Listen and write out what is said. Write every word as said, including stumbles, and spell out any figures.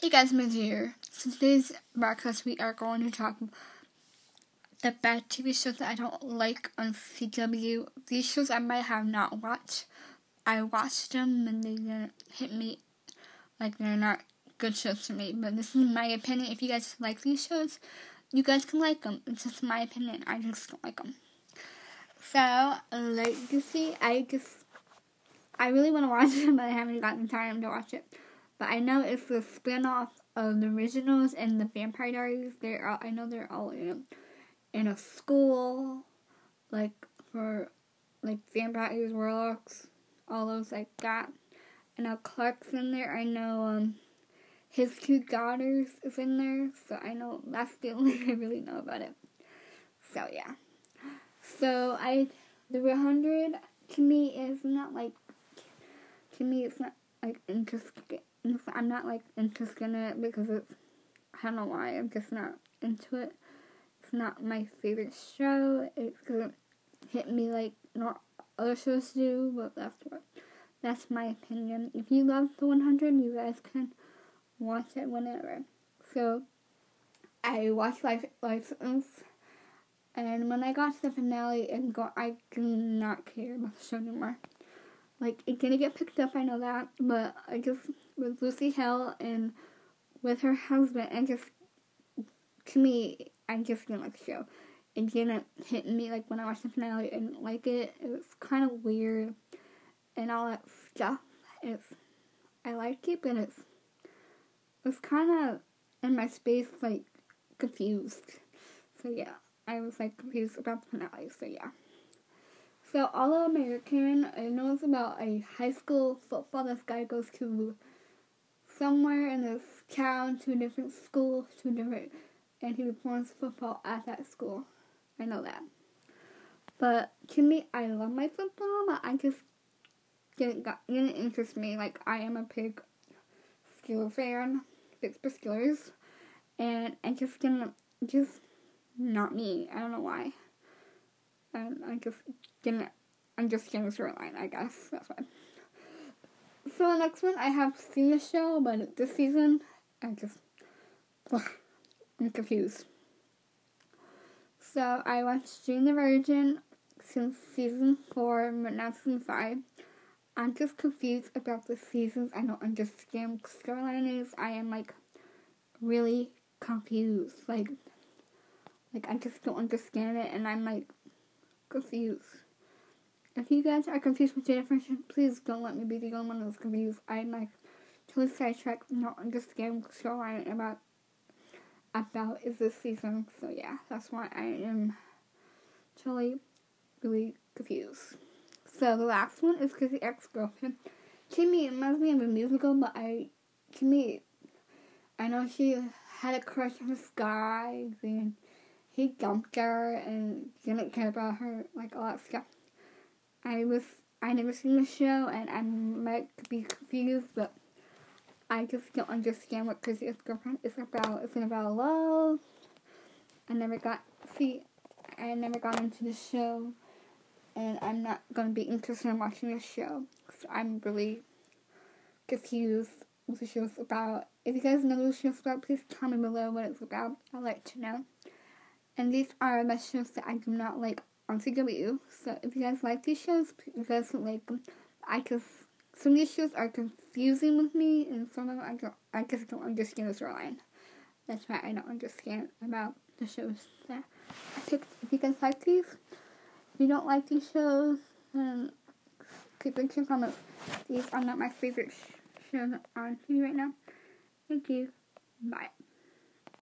Hey guys, Miz here. So today's broadcast we are going to talk about the bad T V shows that I don't like on C W. These shows I might have not watched. I watched them and they didn't hit me, like they're not good shows to me. But this is my opinion. If you guys like these shows, you guys can like them. It's just my opinion. I just don't like them. So, like you see, I just, I really want to watch it, but I haven't gotten time to watch it. But I know it's the spin-off of the originals and the Vampire Diaries. They're all, I know they're all in a, in a school, like for like vampires, warlocks, all those like that. I know Clark's in there. I know um his two daughters is in there. So I know that's the only thing I really know about it. So yeah. So I the one hundred to me is not like to me it's not like interesting. I'm not, like, interested in it because it's, I don't know why, I'm just not into it. It's not my favorite show. It doesn't hit me like not other shows do, but that's what, that's my opinion. If you love the one hundred, you guys can watch it whenever. So, I watched Life License, and when I got to the finale, and go, I do not care about the show anymore. Like, it didn't get picked up, I know that, but I just, with Lucy Hale and with her husband, and just, to me, I just didn't like the show. It didn't hit me, like, when I watched the finale, I didn't like it. It was kind of weird, and all that stuff. It's, I like it, but it's, it's kind of, in my space, like, confused. So, yeah, I was, like, confused about the finale, so, yeah. So, All American, I know it's about a high school football. This guy goes to somewhere in this town, to a different school, to a different, and he performs football at that school. I know that. But, to me, I love my football, but I just didn't, got, didn't interest me. Like, I am a big Steelers fan, big Steelers, and I just didn't, just not me. I don't know why. And I just didn't, I'm just getting storyline, I guess, that's why. So the next one, I have seen the show, but this season, I just, ugh, I'm confused. So I watched Jane the Virgin since season four, but now season five. I'm just confused about the seasons. I don't understand what the storyline is. I am, like, really confused. Like, like I just don't understand it, and I'm, like, confused. If you guys are confused with Jane the Virgin, please don't let me be the only one that's confused. I'm like totally sidetracked, not understanding what the storyline about about is this season. So yeah, that's why I am totally really confused. So the last one is Crazy Ex-Girlfriend. To me, it reminds me of a musical, but I to me, I know she had a crush on this guy, and he dumped her and didn't care about her, like all that stuff. I was, I never seen the show, and I might be confused, but I just don't understand what Crazy Ex-Girlfriend is about. It's about love. I never got, see, I never got into the show, and I'm not going to be interested in watching this show. So I'm really confused what the show's about. If you guys know what the show's about, please comment below what it's about. I'd like to know. And these are the shows that I do not like on C W. So if you guys like these shows, you guys can like them. I just, some of these shows are confusing with me, and some of them I don't, I just don't understand the storyline. That's why I don't understand about the shows that I picked. If you guys like these, if you don't like these shows, then keep in your comments. These are not my favorite sh- shows on T V right now. Thank you. Bye.